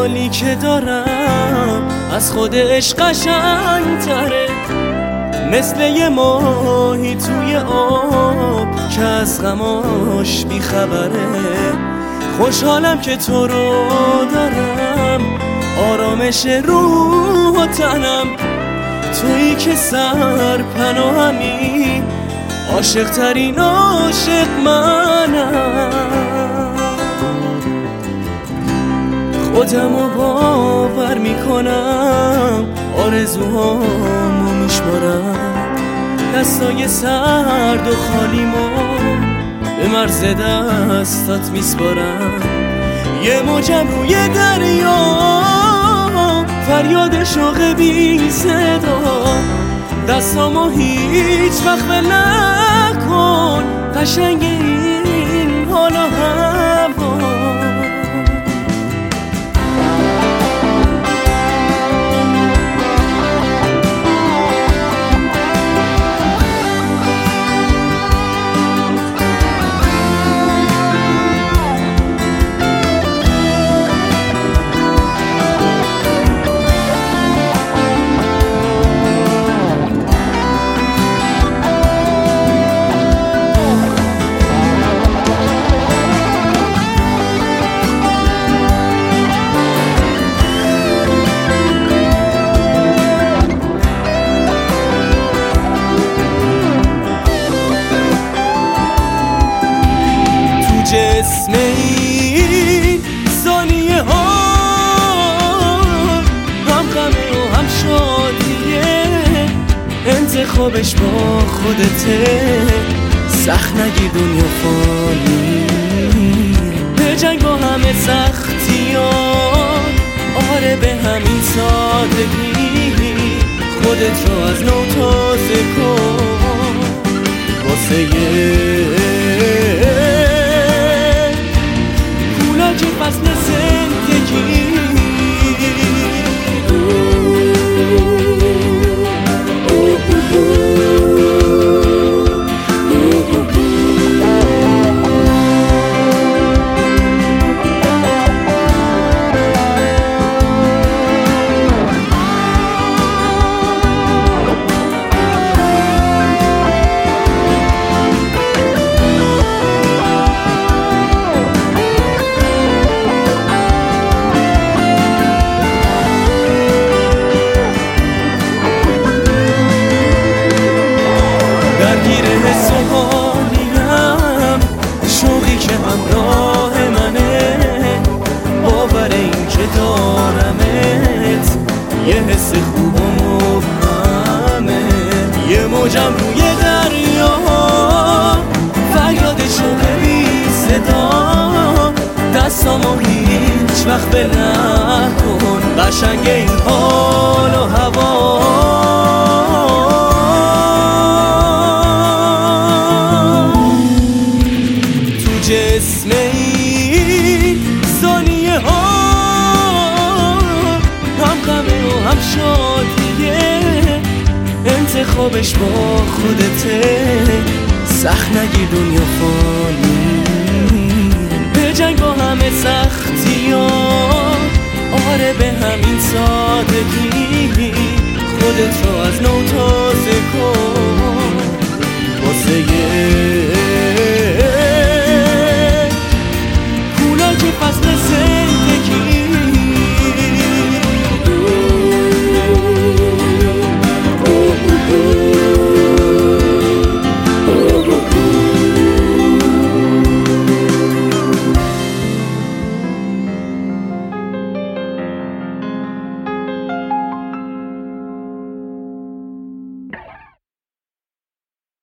حالی که دارم از خودش قشنگتره، مثل یه ماهی توی آب که از غماش بیخبره. خوشحالم که تو رو دارم، آرامش روح و تنم، تویی که سرپناهمی، عاشق ترین عاشق منم. خودمو باور میکنم، آرزوهامو میشمارم، دستای سرد و خالیمو به مرز دستات میسپارم. یه موجم روی دریا، فریاد شوق بی صدا، دستامو هیچ وقت ول نکن، قشنگ این حال و هوا. جسم این ثانیه ها هم غمه و هم شادیه، انتخابش با خودته، سخت نگیر دنیا فانی، به جنگ با همه سختیان، آره به همین سادگی، خودت رو از نو تازه کن واسه فصل زندگی. درگیر حس و حالیم، شوقی که همراه منه، باور این که دارمت، یه حس خوب و مبهمه. یه موجم روی دریا، فریاد شوق بی صدا، دستامو هیچ وقت ول نکن، قشنگ این حال و هوا. جسم این ثانیه ها هم غمه و هم شادیه، انتخابش با خودته، سخت نگیر دنیا فانی، به جنگ با همه سختیان، آره به همین سادگی، خودت رو از نو تازه کن واسه